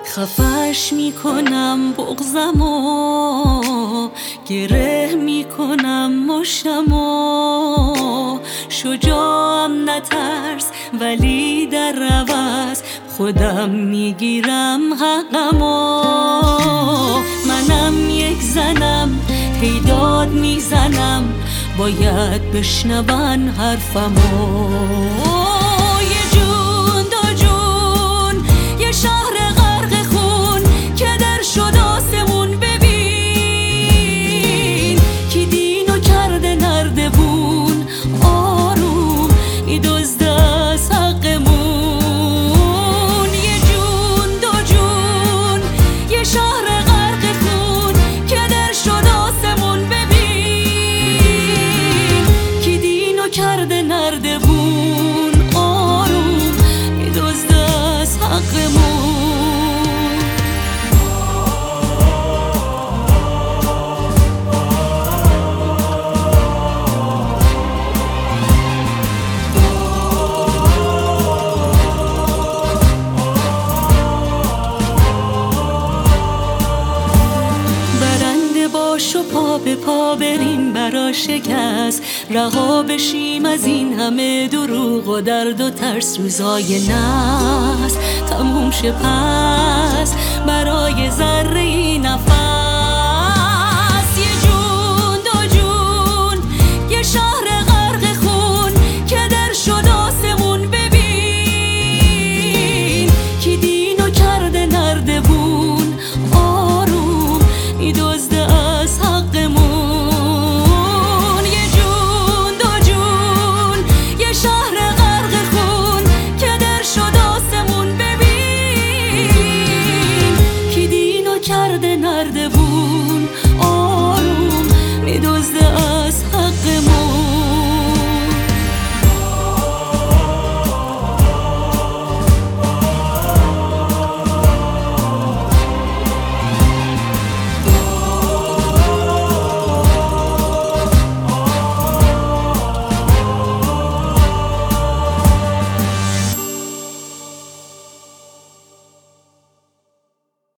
خفش میکنم بغضمو، گره میکنم مشتمو. شجاعم نترس ولی در عوض خودم میگیرم حقمو. منم یک زنم هی داد میزنم، باید بشنون حرفمو. یه جون دو جون یه شهر غرق خون که در شد آسمون. ببین کی دینو کرده نردبون، آروم ای دزد از حقمون. یه جون دو جون یه شهر غرق خون که در شد آسمون. ببین کی دینو کرده نردبون، آروم ای دزد از حقمون. و پا به پا بریم برا شکست، رها بشیم از این همه دروغ و درد و ترس. روزای نحس تموم شه پس برای ذره نفس.